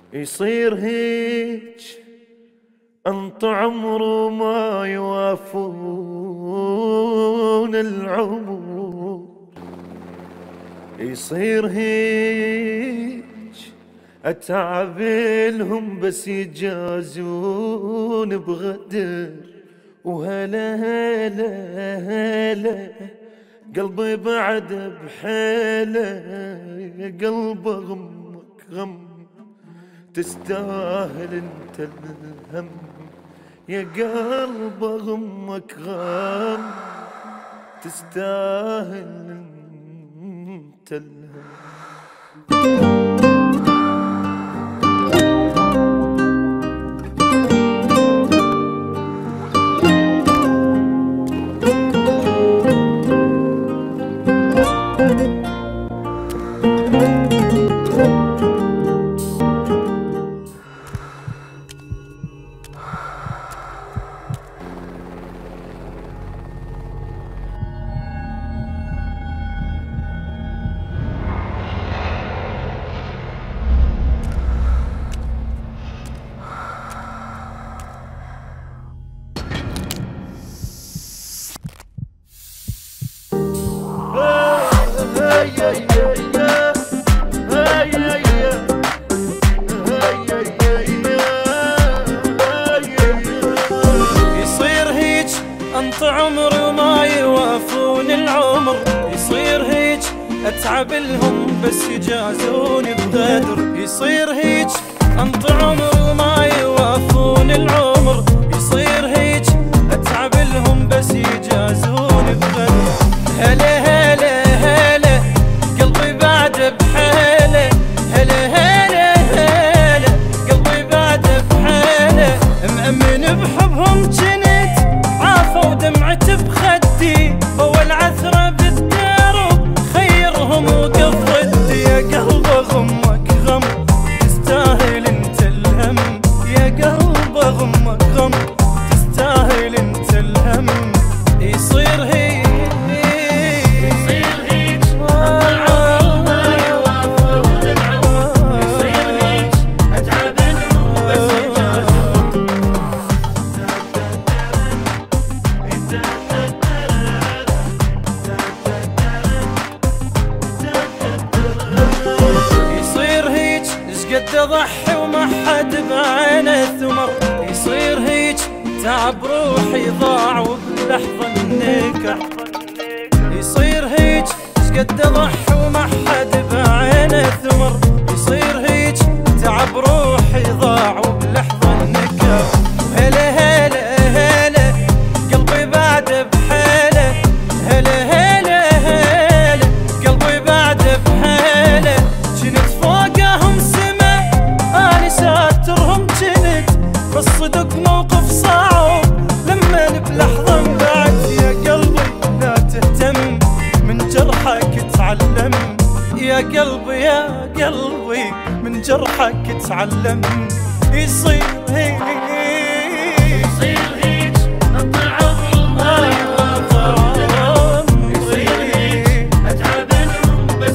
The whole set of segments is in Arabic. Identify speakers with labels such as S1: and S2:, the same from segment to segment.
S1: يصير هيج انط عمره ما يوافون العمر، يصير هيج اتعب لهم بس يجازون بغدر. وهلا هلا هلا قلبي بعد بحيله، يا قلب غمك غم تستاهل انت الهم، يا قلب غمك غم تستاهل انت الهم.
S2: يصير هيج انط عمري وما يوافون العمر، يصير هيج اتعب لهم بس يجازوني بغدر، يصير هيج انط عمري وما يوافون العمر، يصير هيج اتعب لهم بس يجازوني بغدر. هلا هلا هلا قلبي بعد بحاله، هلا هلا هلا قلبي بعد بحاله، مأمن بحبهم جنت عافوا دمعت بخدي، هو العثرة بالدرب خيرهم وقف ضدي، يا قلب غمك غم تستاهل انت الهم، يا قلب غمك غم تستاهل انت الهم. يصير هيك قد اضحي وما حد بعينه ثمر، يصير هيج تعب روحي ضاع وبلحظة النكر، يصير هيج قد اضحي وما حد بعينه ثمر، يصير هيج تعب روحي ضاع وبلحظة النكر. هلا هلا هلا قلبي بعد بحاله، هلا هلا هلا قلبي بعد بحاله، جنت فوقهم ساترهم جنت بالصدق موقف صعب لما بلحظة انبعت، يا قلبي لا تهتم من جرحك تعلم، يا قلبي يا قلبي من جرحك تعلم. يصير هيك يصير هيك انط عمري ما يوافون، يصير هيك اتعب لهم بس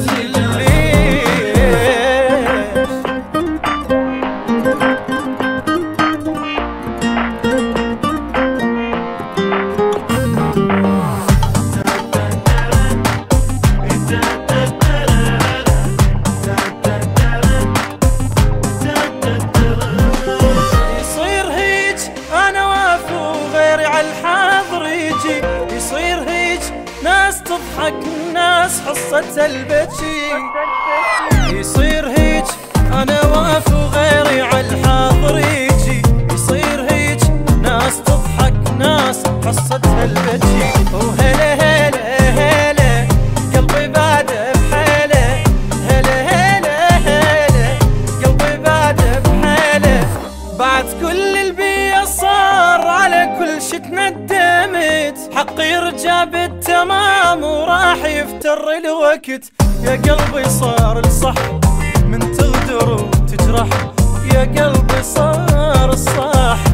S2: يصير هيج ناس تضحك ناس حصة البكي، يصير هيج انا واقف وغيري عالحاضر يجي، يصير هيج ناس تضحك ناس حصة البكي. وهلا هلا هلا قلبي بعد بحاله، هلا هلا هلا قلبي بعد بحاله، بعد كل البيئة صار على كل شي تندمت، حقي يرجع بالتمام وراح يفتر الوقت، يا قلبي صار الصح من تغدر وتجرح، يا قلبي صار الصح